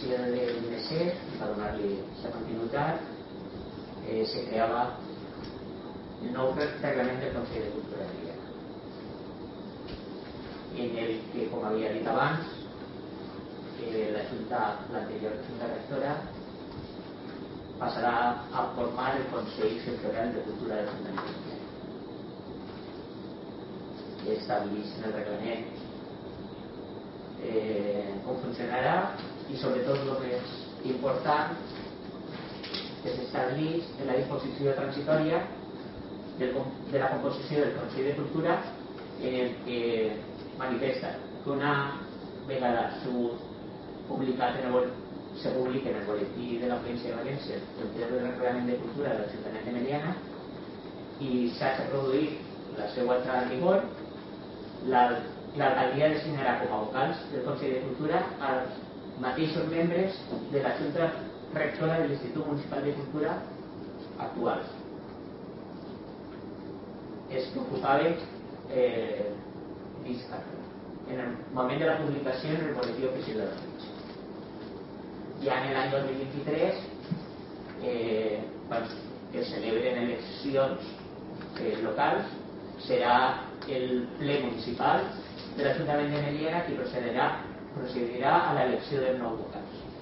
sessió del MSE, per donar-li la continuïtat, se creava el nou reglament del Consell de Cultura de Lleida, en el que, com havia dit abans, l'anterior Junta Rectora passarà a formar el Consell Sectorial de Cultura de l'Ajuntament de Lleida. Estableix en el reglament com funcionarà i sobretot el més important que s'estableix en la disposició transitòria de la composició del Consell de Cultura, en el que manifesta que una vegada publicat se publica en el boletí de la província de València el ple del reglament de cultura de l'Ajuntament de Meliana i s'ha produït la seva entrada en vigor, l'alcaldia designarà com a vocals del Consell de Cultura els mateixos membres de la Junta Rectora de l'Institut Municipal de Cultura actuals. Es preocupava en el moment de la publicació en el boletí oficial de la província. Ja en l'any 2023 que es celebren eleccions locals, serà el ple municipal de l'Ajuntament de Meliana qui procedirà a l'elecció dels nous vocals.